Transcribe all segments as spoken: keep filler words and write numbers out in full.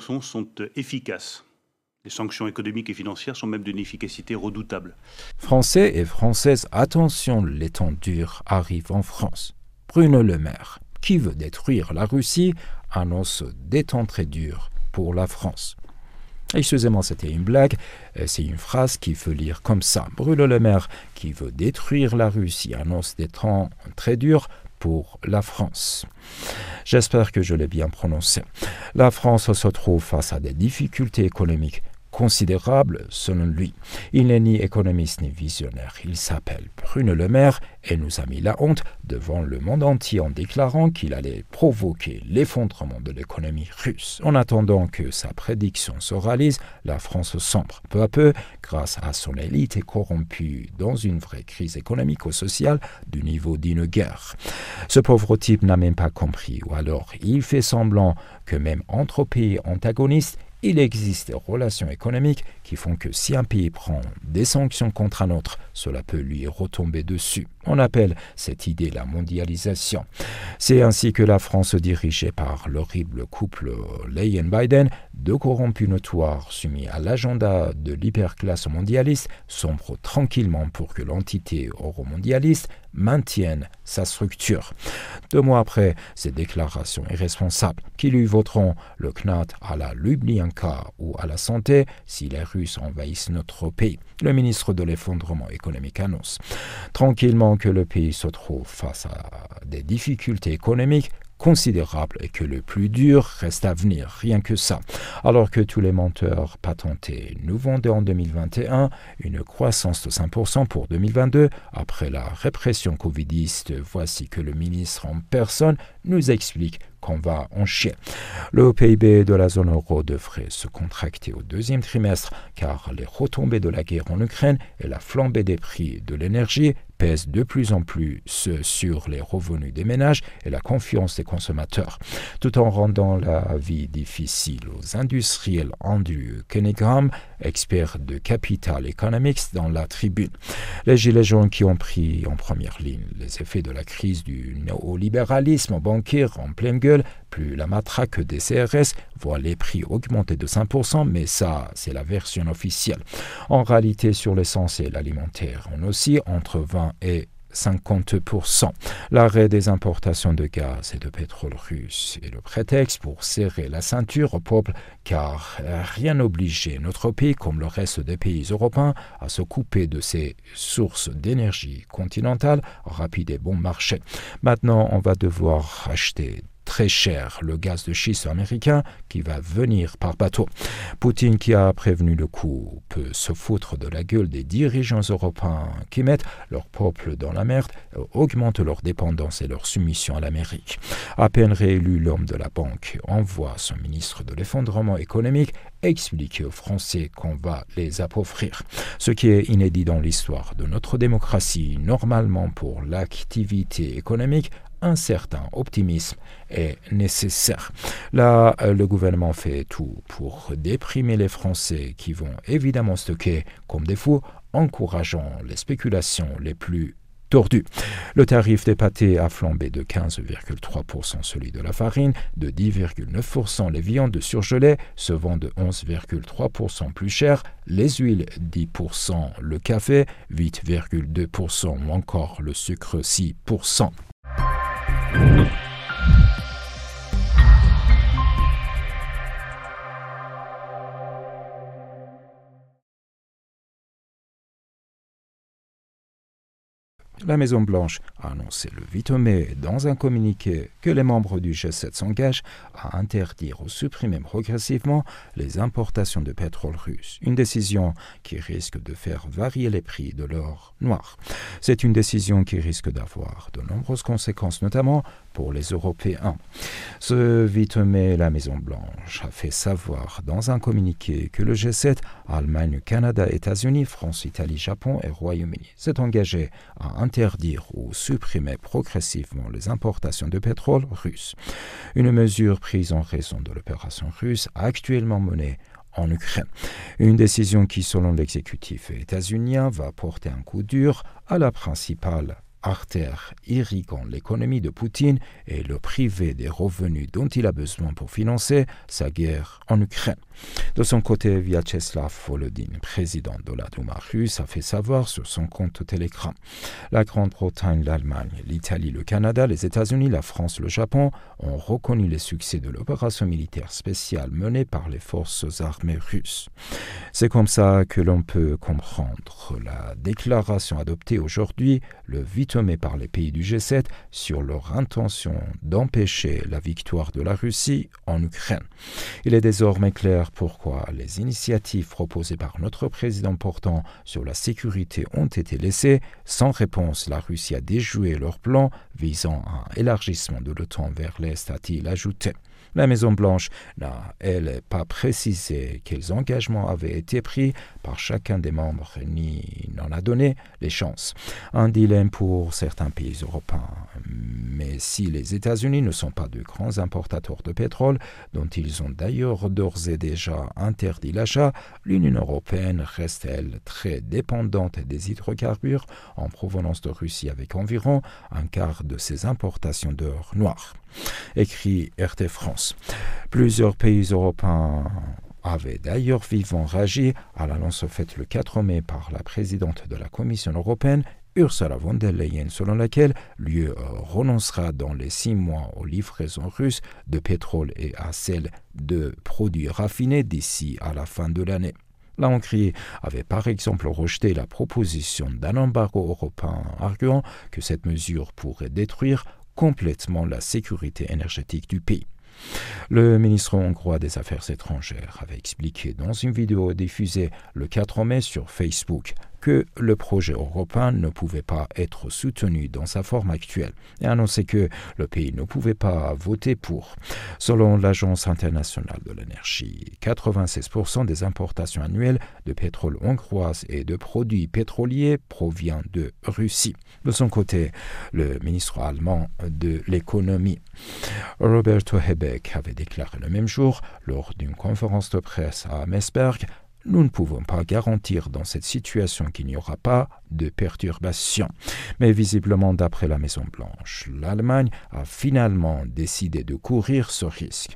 sanctions sont efficaces. Les sanctions économiques et financières sont même d'une efficacité redoutable. Français et Françaises, attention, les temps durs arrivent en France. Bruno Le Maire, qui veut détruire la Russie, annonce des temps très durs pour la France. Excusez-moi, c'était une blague, c'est une phrase qu'il faut lire comme ça. Bruno Le Maire, qui veut détruire la Russie, annonce des temps très durs pour la France. J'espère que je l'ai bien prononcé. La France se trouve face à des difficultés économiques considérable selon lui. Il n'est ni économiste ni visionnaire. Il s'appelle Bruno Le Maire et nous a mis la honte devant le monde entier en déclarant qu'il allait provoquer l'effondrement de l'économie russe. En attendant que sa prédiction se réalise, la France sombre peu à peu grâce à son élite corrompue dans une vraie crise économico-sociale du niveau d'une guerre. Ce pauvre type n'a même pas compris, ou alors il fait semblant que même entre pays antagonistes, il existe des relations économiques qui font que si un pays prend des sanctions contre un autre, cela peut lui retomber dessus. On appelle cette idée la mondialisation. C'est ainsi que la France, dirigée par l'horrible couple Leyen-Biden, deux corrompus notoires soumis à l'agenda de l'hyperclasse mondialiste, sombre tranquillement pour que l'entité euromondialiste maintienne sa structure. Deux mois après ces déclarations irresponsables, qui lui vaudront le C N A T à la Lubyanka ou à la santé si les Russes envahissent notre pays, le ministre de l'effondrement économique annonce tranquillement que le pays se trouve face à des difficultés économiques considérable et que le plus dur reste à venir, rien que ça. Alors que tous les menteurs patentés nous vendaient en deux mille vingt et un une croissance de cinq pour cent pour deux mille vingt-deux, après la répression covidiste, voici que le ministre en personne nous explique qu'on va en chier. Le P I B de la zone euro devrait se contracter au deuxième trimestre car les retombées de la guerre en Ukraine et la flambée des prix de l'énergie pèsent de plus en plus sur les revenus des ménages et la confiance des consommateurs, tout en rendant la vie difficile aux industriels. Andrew Cunningham, expert de Capital Economics, dans la Tribune. Les gilets jaunes qui ont pris en première ligne les effets de la crise du néolibéralisme bancaire en pleine gueule, plus la matraque des C R S, voient les prix augmenter de cinq pour cent, mais ça, c'est la version officielle. En réalité, sur l'essentiel alimentaire, on aussi entre vingt et cinquante pour cent. L'arrêt des importations de gaz et de pétrole russe est le prétexte pour serrer la ceinture au peuple, car rien n'obligeait notre pays, comme le reste des pays européens, à se couper de ces sources d'énergie continentale rapides et bon marché. Maintenant, on va devoir acheter très cher le gaz de schiste américain qui va venir par bateau. Poutine, qui a prévenu le coup, peut se foutre de la gueule des dirigeants européens qui mettent leur peuple dans la merde, augmentent leur dépendance et leur soumission à l'Amérique. À peine réélu, l'homme de la banque envoie son ministre de l'effondrement économique expliquer aux Français qu'on va les appauvrir. Ce qui est inédit dans l'histoire de notre démocratie. Normalement, pour l'activité économique, un certain optimisme est nécessaire. Là, le gouvernement fait tout pour déprimer les Français qui vont évidemment stocker comme des fous, encourageant les spéculations les plus tordues. Le tarif des pâtés a flambé de quinze virgule trois pour cent, celui de la farine, de dix virgule neuf pour cent les viandes surgelées se vendent de onze virgule trois pour cent plus cher, les huiles dix pour cent, le café huit virgule deux pour cent ou encore le sucre six pour cent. La Maison-Blanche a annoncé le huit mai dans un communiqué que les membres du G sept s'engagent à interdire ou supprimer progressivement les importations de pétrole russe, une décision qui risque de faire varier les prix de l'or noir. C'est une décision qui risque d'avoir de nombreuses conséquences, notamment pour les Européens. Ce huit mai, la Maison-Blanche a fait savoir dans un communiqué que le G sept, Allemagne, Canada, États-Unis, France, Italie, Japon et Royaume-Uni, s'est engagé à interdire ou supprimer progressivement les importations de pétrole russe. Une mesure prise en raison de l'opération russe actuellement menée en Ukraine. Une décision qui, selon l'exécutif états-unien, va porter un coup dur à la principale artère irriguant l'économie de Poutine et le priver des revenus dont il a besoin pour financer sa guerre en Ukraine. De son côté, Vyacheslav Volodine, président de la Douma russe, a fait savoir sur son compte Telegram: la Grande-Bretagne, l'Allemagne, l'Italie, le Canada, les États-Unis, la France, le Japon ont reconnu les succès de l'opération militaire spéciale menée par les forces armées russes. C'est comme ça que l'on peut comprendre la déclaration adoptée aujourd'hui, le huit mai, par les pays du G sept sur leur intention d'empêcher la victoire de la Russie en Ukraine. Il est désormais clair pourquoi les initiatives proposées par notre président portant sur la sécurité ont été laissées sans réponse. La Russie a déjoué leur plan visant un élargissement de l'OTAN vers l'Est, a-t-il ajouté. La Maison-Blanche n'a, elle, pas précisé quels engagements avaient été pris par chacun des membres, ni n'en a donné les chances. Un dilemme pour certains pays européens. Mais si les États-Unis ne sont pas de grands importateurs de pétrole, dont ils ont d'ailleurs d'ores et déjà interdit l'achat, l'Union européenne reste, elle, très dépendante des hydrocarbures en provenance de Russie, avec environ un quart de ses importations d'or noir. Écrit R T France. Plusieurs pays européens avaient d'ailleurs vivement réagi à l'annonce faite le quatre mai par la présidente de la Commission européenne, Ursula von der Leyen, selon laquelle l'U E renoncera dans les six mois aux livraisons russes de pétrole et à celles de produits raffinés d'ici à la fin de l'année. La Hongrie avait par exemple rejeté la proposition d'un embargo européen, arguant que cette mesure pourrait détruire complètement la sécurité énergétique du pays. Le ministre hongrois des Affaires étrangères avait expliqué dans une vidéo diffusée le quatre mai sur Facebook que le projet européen ne pouvait pas être soutenu dans sa forme actuelle et annoncé que le pays ne pouvait pas voter pour. Selon l'Agence internationale de l'énergie, quatre-vingt-seize pour cent des importations annuelles de pétrole hongroise et de produits pétroliers provient de Russie. De son côté, le ministre allemand de l'économie, Roberto Habeck, avait déclaré le même jour lors d'une conférence de presse à Meseberg: nous ne pouvons pas garantir dans cette situation qu'il n'y aura pas de perturbations. Mais visiblement, d'après la Maison-Blanche, l'Allemagne a finalement décidé de courir ce risque.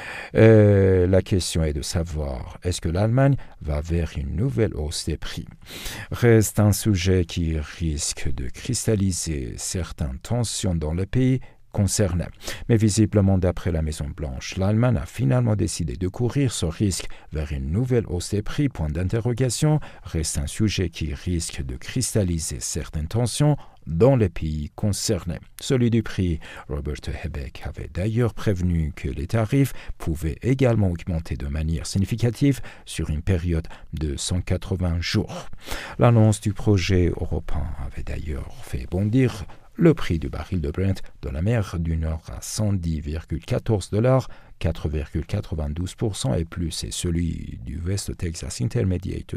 Et la question est de savoir, est-ce que l'Allemagne va vers une nouvelle hausse des prix? Reste un sujet qui risque de cristalliser certaines tensions dans le pays concernés. Mais visiblement, d'après la Maison-Blanche, l'Allemagne a finalement décidé de courir ce risque vers une nouvelle hausse des prix. Point d'interrogation, reste un sujet qui risque de cristalliser certaines tensions dans les pays concernés. Celui du prix, Robert Habeck avait d'ailleurs prévenu que les tarifs pouvaient également augmenter de manière significative sur une période de cent quatre-vingts jours. L'annonce du projet européen avait d'ailleurs fait bondir le prix du baril de Brent de la mer du Nord à cent dix virgule quatorze dollars, quatre virgule quatre-vingt-douze pour cent et plus, et celui du West Texas Intermediate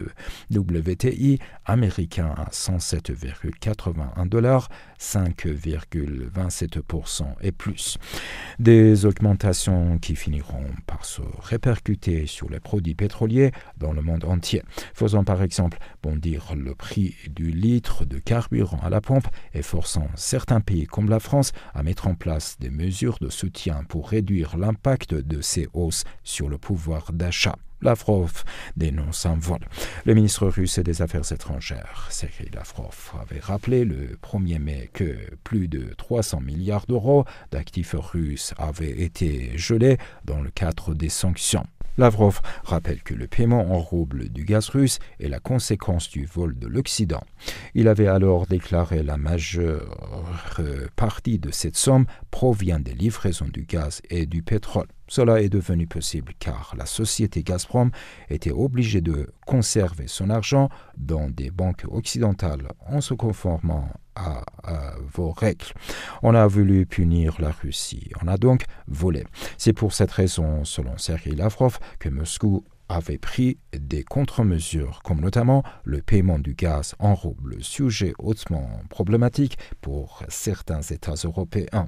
W T I américain à cent sept virgule quatre-vingt-un dollars, cinq virgule vingt-sept pour cent et plus. Des augmentations qui finiront par se répercuter sur les produits pétroliers dans le monde entier, faisant par exemple bondir le prix du litre de carburant à la pompe et forçant certains pays comme la France à mettre en place des mesures de soutien pour réduire l'impact de ces hausses sur le pouvoir d'achat. Lavrov dénonce un vol. Le ministre russe des Affaires étrangères, Sergei Lavrov, avait rappelé le premier mai que plus de trois cents milliards d'euros d'actifs russes avaient été gelés dans le cadre des sanctions. Lavrov rappelle que le paiement en roubles du gaz russe est la conséquence du vol de l'Occident. Il avait alors déclaré la majeure partie de cette somme provient des livraisons du gaz et du pétrole. Cela est devenu possible car la société Gazprom était obligée de conserver son argent dans des banques occidentales en se conformant à, à vos règles. On a voulu punir la Russie, on a donc volé. C'est pour cette raison, selon Sergei Lavrov, que Moscou avait pris des contre-mesures, comme notamment le paiement du gaz en roubles, sujet hautement problématique pour certains États européens.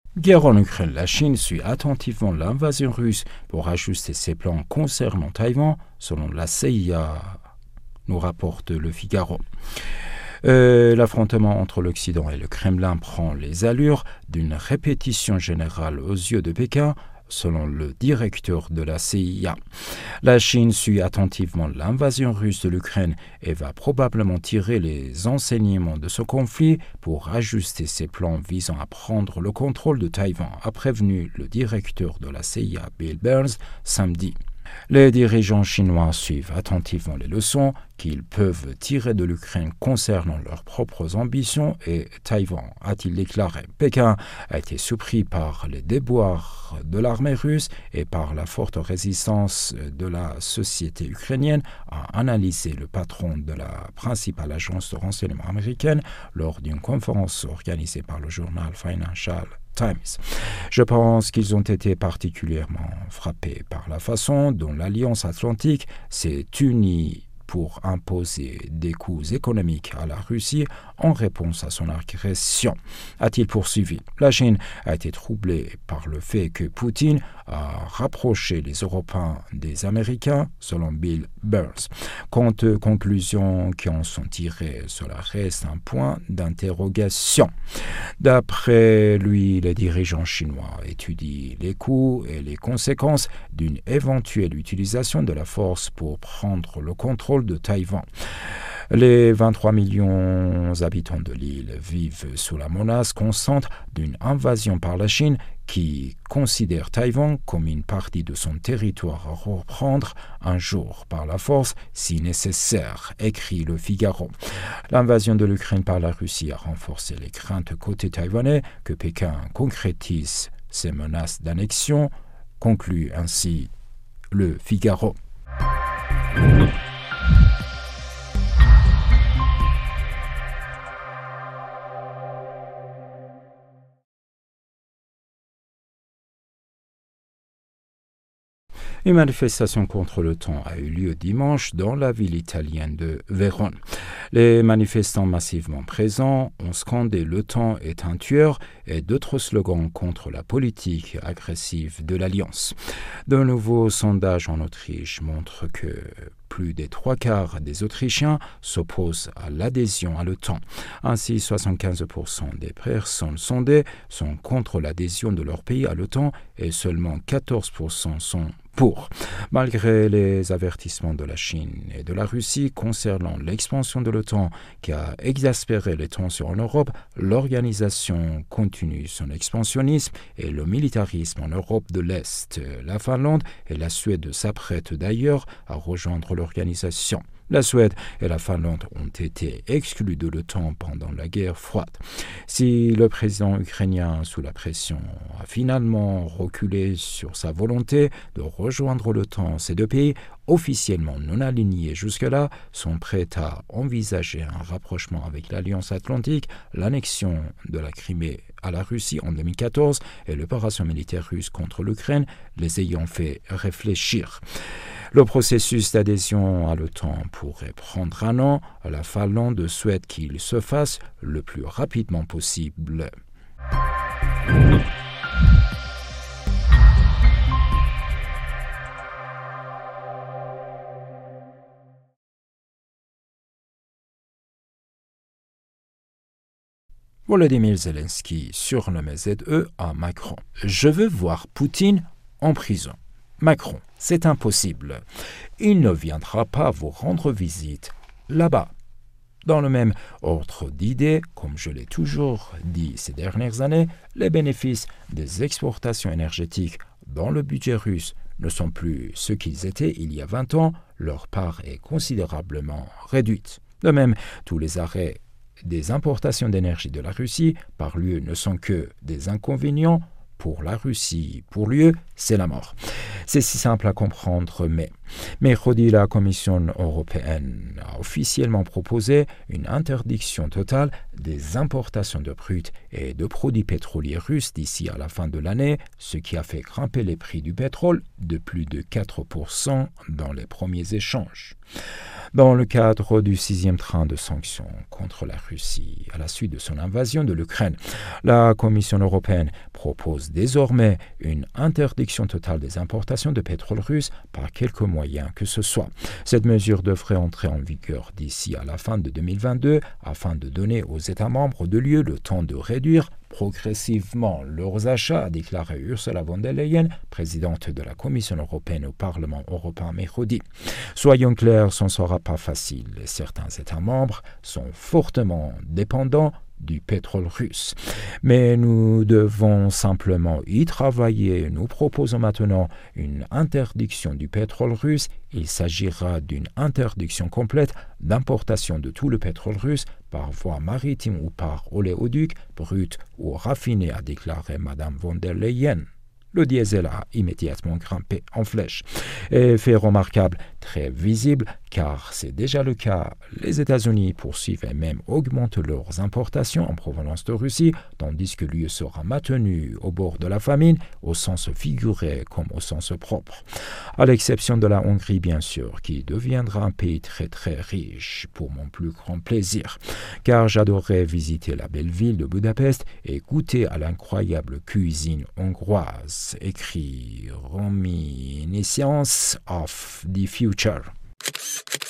Guerre en Ukraine, la Chine suit attentivement l'invasion russe pour ajuster ses plans concernant Taïwan, selon la C I A, nous rapporte Le Figaro. Euh, L'affrontement entre l'Occident et le Kremlin prend les allures d'une répétition générale aux yeux de Pékin, selon le directeur de la C I A. La Chine suit attentivement l'invasion russe de l'Ukraine et va probablement tirer les enseignements de ce conflit pour ajuster ses plans visant à prendre le contrôle de Taïwan, a prévenu le directeur de la C I A, Bill Burns, samedi. Les dirigeants chinois suivent attentivement les leçons qu'ils peuvent tirer de l'Ukraine concernant leurs propres ambitions et Taïwan, a-t-il déclaré. Pékin a été surpris par les déboires de l'armée russe et par la forte résistance de la société ukrainienne, a analysé le patron de la principale agence de renseignement américaine lors d'une conférence organisée par le journal Financial Times. Je pense qu'ils ont été particulièrement frappés par la façon dont l'Alliance Atlantique s'est unie pour imposer des coûts économiques à la Russie en réponse à son agression, a-t-il poursuivi. La Chine a été troublée par le fait que Poutine a rapproché les Européens des Américains, selon Bill Burns. Quant aux conclusions qui en sont tirées, cela reste un point d'interrogation. D'après lui, les dirigeants chinois étudient les coûts et les conséquences d'une éventuelle utilisation de la force pour prendre le contrôle de Taïwan. Les vingt-trois millions d'habitants de l'île vivent sous la menace constante d'une invasion par la Chine qui considère Taïwan comme une partie de son territoire à reprendre un jour par la force si nécessaire, écrit Le Figaro. L'invasion de l'Ukraine par la Russie a renforcé les craintes côté taïwanais que Pékin concrétise ses menaces d'annexion, conclut ainsi Le Figaro. Une manifestation contre le temps a eu lieu dimanche dans la ville italienne de Vérone. Les manifestants massivement présents ont scandé « Le temps est un tueur » et d'autres slogans contre la politique agressive de l'Alliance. De nouveaux sondages en Autriche montrent que plus des trois quarts des Autrichiens s'opposent à l'adhésion à l'OTAN. Ainsi, soixante-quinze pour cent des personnes sondées sont contre l'adhésion de leur pays à l'OTAN et seulement quatorze pour cent sont pour. Malgré les avertissements de la Chine et de la Russie concernant l'expansion de l'OTAN qui a exaspéré les tensions en Europe, l'organisation continue son expansionnisme et le militarisme en Europe de l'Est. La Finlande et la Suède s'apprêtent d'ailleurs à rejoindre l'organisation. La Suède et la Finlande ont été exclus de l'OTAN pendant la guerre froide. Si le président ukrainien, sous la pression, a finalement reculé sur sa volonté de rejoindre l'OTAN, ces deux pays, officiellement non alignés jusque-là, sont prêts à envisager un rapprochement avec l'Alliance Atlantique, l'annexion de la Crimée à la Russie en deux mille quatorze et l'opération militaire russe contre l'Ukraine les ayant fait réfléchir. Le processus d'adhésion à l'OTAN pourrait prendre un an. La Finlande souhaite qu'il se fasse le plus rapidement possible. Volodymyr Zelensky, surnommé Z E, à Macron. Je veux voir Poutine en prison. Macron, c'est impossible. Il ne viendra pas vous rendre visite là-bas. Dans le même ordre d'idées, comme je l'ai toujours dit ces dernières années, les bénéfices des exportations énergétiques dans le budget russe ne sont plus ce qu'ils étaient il y a vingt ans, leur part est considérablement réduite. De même, tous les arrêts des importations d'énergie de la Russie par l'U E ne sont que des inconvénients. Pour la Russie, pour l'U E, c'est la mort. C'est si simple à comprendre, mais mercredi, la Commission européenne a officiellement proposé une interdiction totale des importations de brut et de produits pétroliers russes d'ici à la fin de l'année, ce qui a fait grimper les prix du pétrole de plus de quatre pour cent dans les premiers échanges. Dans le cadre du sixième train de sanctions contre la Russie à la suite de son invasion de l'Ukraine, la Commission européenne propose désormais une interdiction totale des importations de pétrole russe par quelque moyen que ce soit. Cette mesure devrait entrer en vigueur d'ici à la fin de deux mille vingt-deux afin de donner aux États membres de l'U E le temps de réduire progressivement leurs achats, a déclaré Ursula von der Leyen, présidente de la Commission européenne au Parlement européen mercredi. Soyons clairs, ce ne sera pas facile. Certains États membres sont fortement dépendants du pétrole russe. Mais nous devons simplement y travailler. Nous proposons maintenant une interdiction du pétrole russe. Il s'agira d'une interdiction complète d'importation de tout le pétrole russe par voie maritime ou par oléoduc, brut ou raffiné, a déclaré Mme von der Leyen. Le diesel a immédiatement grimpé en flèche. Et fait remarquable, très visible, car c'est déjà le cas, les États-Unis poursuivent et même augmentent leurs importations en provenance de Russie, tandis que l'U E sera maintenue au bord de la famine, au sens figuré comme au sens propre. À l'exception de la Hongrie, bien sûr, qui deviendra un pays très très riche, pour mon plus grand plaisir, car j'adorais visiter la belle ville de Budapest et goûter à l'incroyable cuisine hongroise. Écrit Reminiscence of the Future.